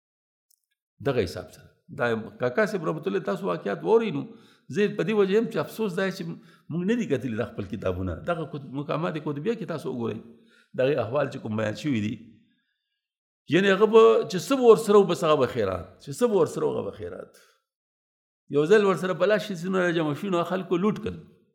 دغه حساب سره دا کاکا صاحب رحمت الله تاسو واقعات واورئ، نو زه په دې وجه یم چې افسوس دا چې موږ نه دي کتلي د خپل کتابونه، دغه مقامات قطبیه کې تاسو وګورئ، دغه احوال چې کوم بیان شوي دي، یعنې هغه به چې څه به ورسره و بس هغه به خیرات، چې څه به ورسره و هغه به خیرات. یو ځل ورسره په لاس شي سونه راجمع شوي، نو خلکو لوټ کړل،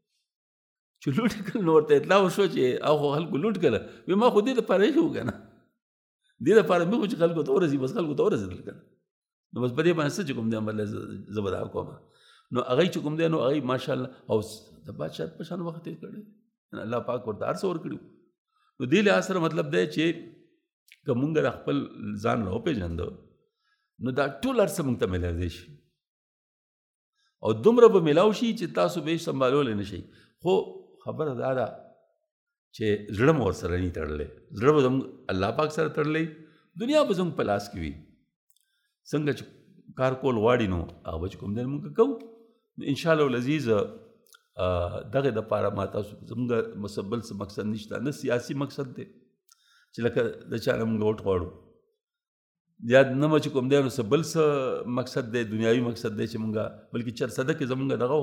چې لوټ کړل نو ورته اطلاع وشوه چې هغو خلکو لوټ کړله، وایي ما خو دې دپاره ایښي وو که نه، دې دپاره مې خو چې خلکو ته ورسي، بس خلکو ته ورسېدل که نه، نو بس په دې باندې څه چې کوم دی عمله زه به دا کوم. نو هغې چې کوم دی نو هغې ماشاءالله او د بادشاه په شان وخت تېر کړی، الله پاک ورته هر څه ورکړي. نو دې لحاظ سره مطلب دی چې که مونږ د خپل ځان راوپېژندو نو دا ټول هر څه مونږ ته میلاولی شي، او دومره به میلاو شي چې تاسو به یې سنبالولی نه شئ. خو خبره دا ده چې زړه مو ورسره نه تړلی، زړه به زموږ الله پاک سره تړلی، دنیا به زموږ په لاس کې وي. څنګه چې کار کول غواړي نو هغه به چې کوم دی مونږ کوو. انشاءالله العزیز دغه دپاره ما تاسو زموږ بل څه مقصد نشته، نه سیاسي مقصد دی چې لکه د چا نه مونږ ووټ غواړو، یا نه به چې کوم دی نو څه بل څه مقصد دی، دنیاوي مقصد دی چې مونږ، بلکې چرسده کې زمونږ دغه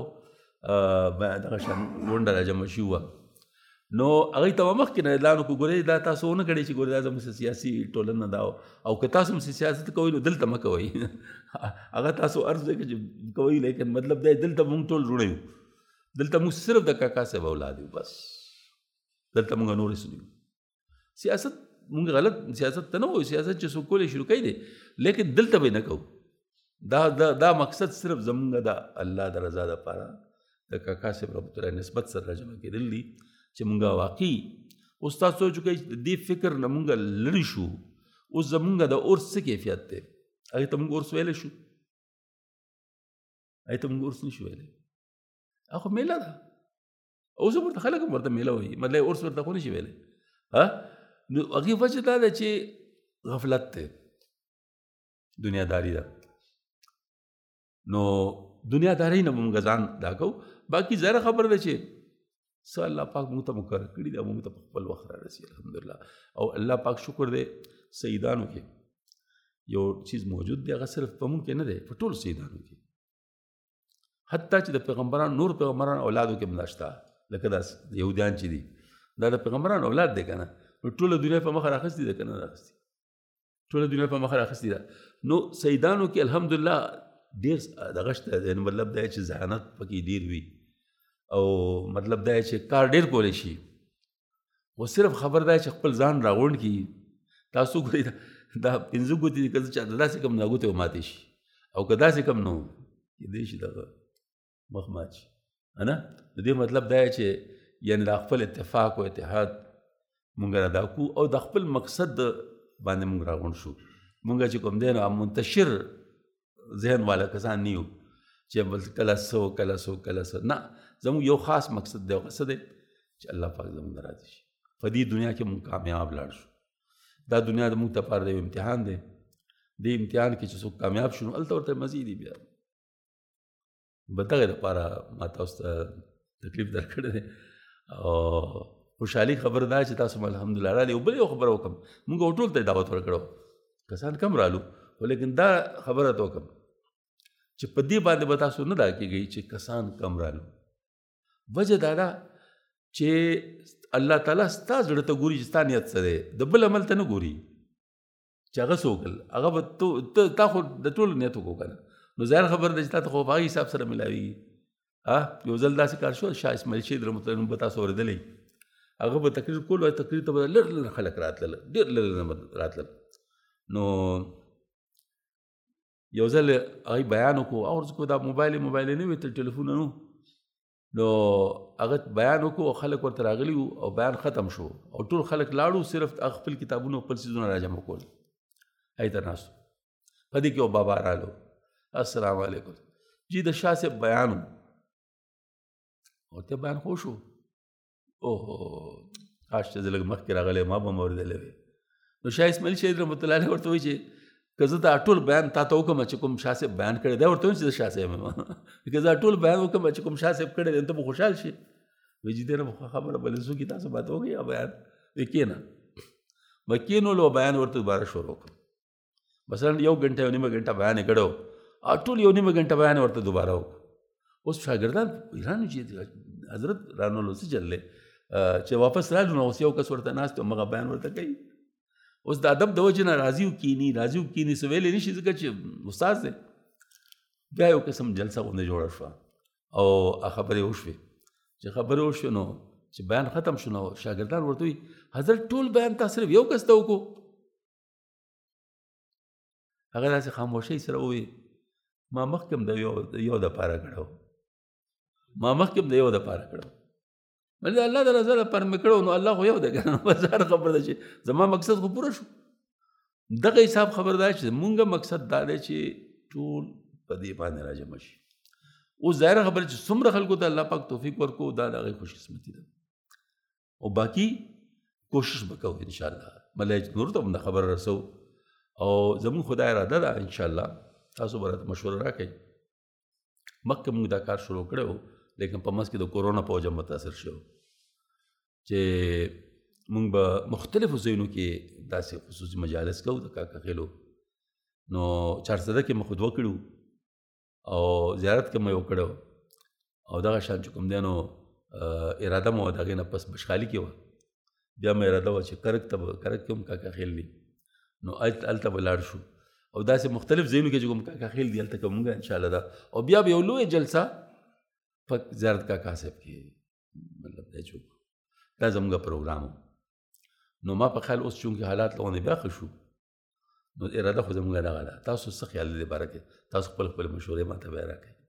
دغه شان غونډه راجمع شوي وه، نو هغې ته به مخکې نه اعلان وکړو، ګورئ دا تاسو ونه کړئ چې ګورئ دا زموږ سیاسي ټولنه ده، او که تاسو هم سیاست کوئ نو دلته مه کوئ، هغه تاسو هر ځای کې چې کوئ، لیکن مطلب دی دلته مونږ ټول وروڼه یو، دلته مونږ صرف د کاکا صاحب اولاد یو، بس دلته مونږ نور هېڅ نه یو. سیاست مونږ غلط سیاست ته نه وایو، سیاست چې څوک کولی شروع کوي دی، لیکن دلته به نه کوو. دا مقصد صرف زمونږ د الله د رضا دپاره د کاکا صاحب رحمت الله نسبت سره راجمع کېدل دي چې مونږ واقعي اوس تاسو سوچ وکړئ د دې فکر نه مونږ لرې شو. اوس زمونږ د اور څه کیفیت دی؟ هغې ته موږ ورس ویلی شو؟ هغې ته موږ ورس نه شو ویلی. هغه خو میله ده. اوس هم ورته خلک هم ورته میله وایي، مطلب ورس ورته خو نه شي ویلی. نو هغې وجه دا ده چې غفلت دی، دنیاداري ده. نو دنیادارۍ نه به موږ ځان دا کوو. باقي ظاهره خبره ده چې څه الله پاک موږ ته مقرر کړي دي، موږ ته په خپل وخت را رسي الحمدلله. او الله پاک شکر دی سیدانو کې یو چیز موجود دی، هغه صرف په موږ کې نه دی، په ټولو سیدانو کې. حتی چې د پیغمبرانو نور پیغمبرانو اولادو کې هم دا شته، لکه دا یهودیان چې دي دا د پیغمبرانو اولاد دی که نه، نو ټوله دنیا په مخه راخستې ده که نه راخستې؟ ټوله دنیا په مخه راخستې ده. نو سیدانو کې الحمدلله ډېر دغه شته، یعنې مطلب دا چې ذهانت پکې ډېر وي، او مطلب دا چې کار ډېر کولی شي. خو صرف خبر دا چې خپل ځان راغونډ کړي. تاسو ګورئ دا پنځه ګوتې دي، که چاته داسې کم دا ګوتې وماتې شي، او که داسې کم نو کېدای شي دغه مخ مات شي. نه د دې مطلب دا چې یعنې دا خپل اتفاق او اتحاد مونږ ادا کړو، او د خپل مقصد باندې مونږ راغونډ شو. مونږ چې کوم دی نو منتشر ذهن والا کسان نه یو چې کله څه کله څه کله څه، نه، زموږ یو خاص مقصد دی. او څه دی چې الله پاک زموږ نه راضي شي. په دې دنیا کې مونږ کامیاب لاړ شو. دا دنیا د مونږ لپاره د یو امتحان دی. دې امتحان کې چې څوک کامیاب شو نو هلته ورته مزید دی. بیا به دغې دپاره ما تاسو ته تکلیف درکړی دی. او خوشحالي خبر دا چې تاسو الحمدلله راغلي. او بل یو خبره وکړم، مونږ ټول ته دعوت ورکړو، کسان کم رالو، خو لیکن دا خبره ته وکړم چې په دې باندې به تاسو نه دا کېږئ چې کسان کم رالو. وجه دا ده چې الله تعالی ستا زړه ته ګوري چې ستا نیت څه دی، د بل عمل ته نه ګوري چې هغه څه وکړل. هغه به تا خو د ټولو نیت وکړو که نه، نو ظاهر خبره ده چې تا ته خو په هغه حساب سره ملاوېږي. یو ځل داسې کار شو، شاه اسماعیل شهید رحمت الله به تاسو اورېدلی، هغه به تقریر کول، تقریر ته به لږ خلک راتلل، ډېر لږ راتلل. نو یو ځل هغې بیان وکړو، او ورځ کو دا موبایل نه وي، تل ټلیفونه نو، نو هغه بیان وکړو او خلک ورته راغلي وو، او بیان ختم شو او ټول خلک لاړو، صرف خپل کتابونه خپل څیزونه راجمع کول. هغې ته ناستو، په دې کې یو بابا رالو، السلام علیکم جی د شاه صاحب بیان و. ورته بیان خو شو، اوهو کاش چې زه لږ مخکې راغلی ما به هم اورېدلی وی. نو شاه اسماعیل شهید رحمت الله علیه ورته وایي چې که زه دا ټول بیان تا ته وکړم چې کوم شاه صاحب بیان کړی دی، ورته وایم چې زه شاه صاحب یم، که زه ټول بیان وکړم چې کوم شاه صاحب کړی دی ته به خوشحال شي. وایي چې دی نه خبره بلې څوک تاسو باته وکړئ بیان. وایي کښېنه. به کښېنولو او بیان ورته دوباره شروع کړو. مثلا 1 غنټه 1 نیمه غنټه بیان یې کړی و، ټول 1 نیمه غنټه بیان یې ورته دوباره وکړو. اوس شاګردان حیران چې حضرت رانولو څه چل دی چې واپس رالو نو اوس یو کس ورته ناست و هغه بیان ورته کوي. اوس د ادب د وجې نه راضي وکیني څه ویلی نه شي، ځکه چې استاد دی. بیا یو قسم جلسه غوندې جوړه شوه او خبرې وشوې. چې خبرې وشوې نو چې بیان ختم شو نو شاګردان ورته وایي حضرت ټول بیان تا صرف یو کس ته وکړو. هغه داسې خاموشۍ سره ووایي ما مخکې هم د یو دپاره کړی و، مطلب الله د رضا لپاره مې کړی و، نو الله خو یو دی که نه. بس هر خبره ده چې زما مقصد خو پوره شو. دغه حساب خبر دا چې زمونږ مقصد دا دی چې ټول په دې باندې راجمع شي. اوس ظاهره خبره چې څومره خلکو ته الله پاک توفیق ورکړو دا د هغې خوش قسمتي ده. او باقي کوشش به کوو انشاءالله، مطلب نورو ته هم دا خبره رسو. او زمونږ خدای اراده ده انشاءالله تاسو به راته مشوره راکړئ. مخکې مونږ دا کار شروع کړی و، لیکن په منځ کې د کورونا په وجه متاثر شو چې مونږ به مختلفو ځایونو کې داسې خصوصي مجالس کوو د کاکا خیلو. نو چارسده کې مې خطبه کړي او زیارت کې مې وکړی او دغه شان چې کوم دی نو اراده مو د هغې نه پس بشخالي کې وه. بیا مې اراده وه چې کرک کې هم کاکا خیل دی، نو هلته به لاړ شو او داسې مختلف ځایونو کې چې کوم کاکا خیل دی هلته کوو مونږ انشاءالله ده. او بیا به یو لویه جلسه په زیارت کاکا صاحب کې مطلب دی چې دا زموږ پروګرام و. نو ما په خیال اوس چونکې حالات له غوندې بیا ښه شو نو اراده خو زموږ دغه ده. تاسو څه خیال دی دې باره کې؟ تاسو خپل مشورې ما ته بیا راکړئ.